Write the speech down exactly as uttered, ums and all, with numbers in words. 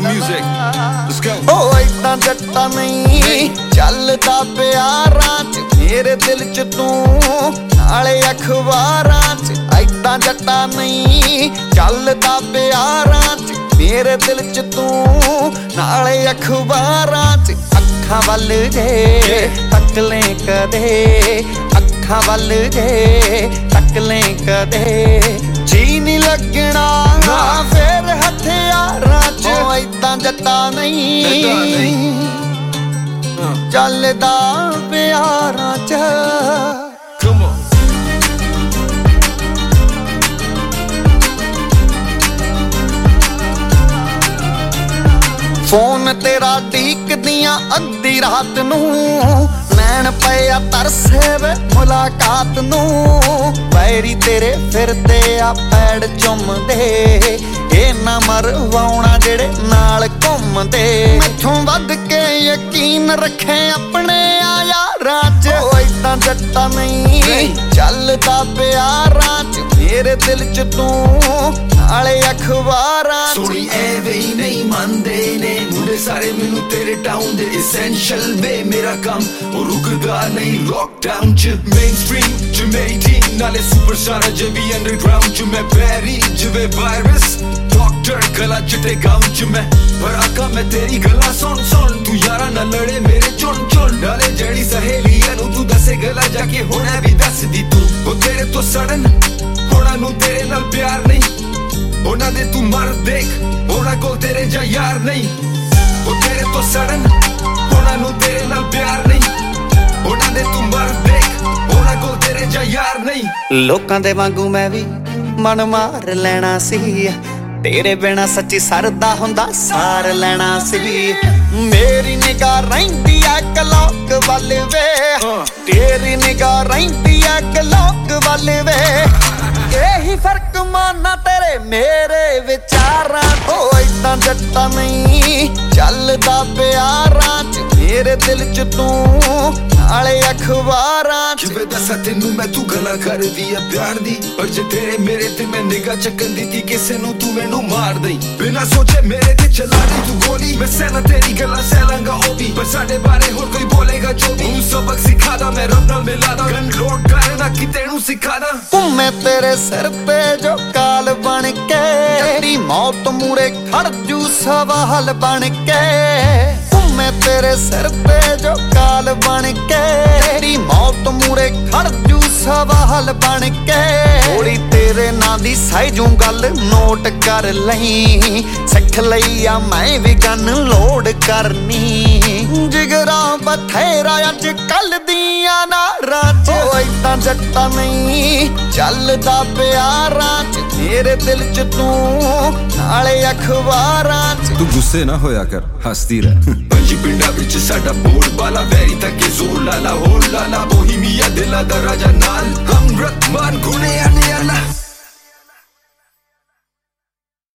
music. Let's go. Oh, इतना जट्टा नहीं चलदा प्यारां च मेरे दिल च तू नाले अखबारां च इतना जट्टा नहीं चलदा प्यारां च मेरे दिल च तू नाले अखबारां च अखां वल जे तक ले कदे अखां वल जे तक ले कदे जी नहीं लगना फिर हथियारां च इतना जट्टा नहीं चलदा प्यारां च Come on. फोन तेरा ढीकदियां अद्धी रात नू नैन पिया तरसे वे मुलाकात नू पैरी तेरे फिरदे आ पैड़ चुमदे ए ना मरवाउणा जेड़े नाल घुमदे मैथों वध के यकीन रखे अपने आ यारां च ओ इतना जट्टा नहीं चलदा प्यारां च मेरे दिल च तू नाले अखबारां च सोनी एवे ही नहीं मानदे ने मुंडे सारे मैनू तेरे टाउन दे essential वे मेरा काम ओ रुकदा नहीं लॉकडाउन च mainstream च मेरी टीम नाले सुपरस्टार च भी अंडरग्राउंड च मैं बैरी जिवे वायरस डॉक्टर गला चिट्टे गाउन च मैं पर आका मैं तेरी गला सुन सुन तू यारा ना लड़े मेरे चुन चुन नाले जड़ी सहेलियां नू तू दसे गला जाके होना भी दस दी तू ओ तेरे तो सड़न होना नू तेरे नाल प्यार नहीं ਉਹਨਾਂ ਦੇ ਤੂੰ ਮਰ ਦੇਖ ਉਹਨਾਂ ਕੋਲ ਤੇਰੇ ਜਾਂ ਯਾਰ ਨਹੀਂ ਉਹ ਤੇਰੇ ਤੋਂ ਸੜਨ ਉਹਨਾਂ ਨੂੰ ਤੇਰੇ ਨਾਲ ਪਿਆਰ ਨਹੀਂ ਉਹਨਾਂ ਦੇ ਤੂੰ ਮਰ ਦੇਖ ਉਹਨਾਂ ਕੋਲ ਤੇਰੇ ਜਾਂ ਯਾਰ ਨਹੀਂ ਲੋਕਾਂ ਦੇ ਵਾਂਗੂ ਮੈਂ ਵੀ ਮਨ ਮਾਰ ਲੈਣਾ ਸੀ ਤੇਰੇ ਬਿਨਾ ਸੱਚੀ ਸਰਦਾ ਹੁੰਦਾ ਸਾਰ ਲੈਣਾ ਸੀ ਮੇਰੀ ਨਿਗਾਹ ਰਹਿੰਦੀ ਐ ਕਲੌਕ ਵੱਲ ਵੇ ਤੇਰੀ ਨਿਗਾਹ ਰਹਿੰਦੀ ਐ ਕਲੌਕ ਵੱਲ ਵੇ ਇਹੀ ਫਰਕ ਮਾਨਾ ਤੇਰੇ ਮੇਰੇ ਵਿਚਾਰਾਂ ਤੋਂ ਇਦਾਂ ਜੱਟਾ ਨਹੀਂ ਚੱਲਦਾ ਪਿਆਰਾਂ ਚ ਮੇਰੇ ਦਿਲ ਚ ਤੂੰ ਨਾਲੇ ਅਖਬਾਰਾਂ ਚ ਕਿਵੇਂ ਦੱਸਾਂ ਤੈਨੂੰ ਮੈਂ ਤੂੰ ਗੱਲਾਂ ਕਰਦੀ ਆ ਪਿਆਰ ਦੀ ਪਰ ਜੇ ਤੇਰੇ ਮੇਰੇ ਤੇ ਮੈਂ ਨਿਗਾਹ ਚੱਕਣ ਦਿੱਤੀ ਕਿਸੇ ਨੂੰ ਤੂੰ ਮੈਨੂੰ ਮਾਰ ਦਈ ਬਿਨਾਂ ਸੋਚੇ ਮੇਰੇ ਤੇ ਚਲਾ ਦੇ ਤੂੰ ਗੋਲੀ ਮੈਂ ਸਹਿਣਾ ਤੇਰੀ ਗੱਲਾਂ ਸਹਿਲਾਂਗਾ ਉਹ ਵੀ ਪਰ ਸਾਡੇ ਬਾਰੇ ਹੋਰ ਕੋਈ ਬੋਲੇਗਾ ਜੋ ਵੀ ਤੂੰ ਸਬਕ ਸਿਖਾਦਾ ਮੈਂ ਰੱਬ ਨਾਲ ਮਿਲਾਦਾ ਗਨ ਲੋਡ ਕਰਨਾ ਕਿ ਤੈਨੂੰ ਸਿਖਾਦਾ ਘੁੰਮੇ ਤੇਰੇ ਸਿਰ ਤੇ ਜੋ ਕਾਲ ਬਣ ਕੇ ਤੇਰੀ ਮੌਤ ਮੂਰੇ ਖੜ ਜੂ ਸਵਾਲ ਬਣ ਕੇ ਘੁੰਮੇ ਤੇਰੇ ਸਿਰ ਤੇ ਜੋ ਕਾਲ ਬਣ ਕੇ ਤੇਰੀ ਮੌਤ ਮੂਰੇ ਖੜ ਜੂ ਸਵਾਲ ਬਣ ਕੇ ਥੋੜੀ ਤੇਰੇ ਨਾਂ ਦੀ ਸਾਈ ਜੂ ਗੱਲ ਨੋਟ ਕਰ ਲਈ ਸਿੱਖ ਲਈ ਆ ਮੈਂ ਵੀ ਗਨ ਲੋਡ ਕਰਨੀ ਜਿਗਰਾ ਬਥੇਰਾ ਅੱਜ ਕੱਲ ਦੀਆਂ ਨਾਰਾਂ ਚ ਓ ਇਦਾਂ ਜੱਟਾ ਨਹੀਂ ਚੱਲਦਾ ਪਿਆਰਾਂ ਚ ਮੇਰੇ ਦਿਲ ਚ ਤੂੰ ਨਾਲੇ ਅਖਬਾਰਾਂ ਚ ਤੂੰ ਗੁੱਸੇ ਨਾ ਹੋਇਆ ਕਰ ਹੱਸਦੀ ਰਹਿ ਪੰਜੀ ਪਿੰਡਾਂ ਵਿੱਚ ਸਾਡਾ ਬੋਲ ਬਾਲਾ ਵੈਰੀ ਤੱਕ ਜ਼ੋਰ ਲਾਲਾ ਹੋਲ ਲਾਲਾ ਬੋਹੀਮੀਆ ਦਿਲਾਂ ਦਾ ਰਾਜਾ ਨਾਲ ਹਮਰਤ ਮਾਨ ਗੁਣੇ ਆਨੇ ਆਲਾ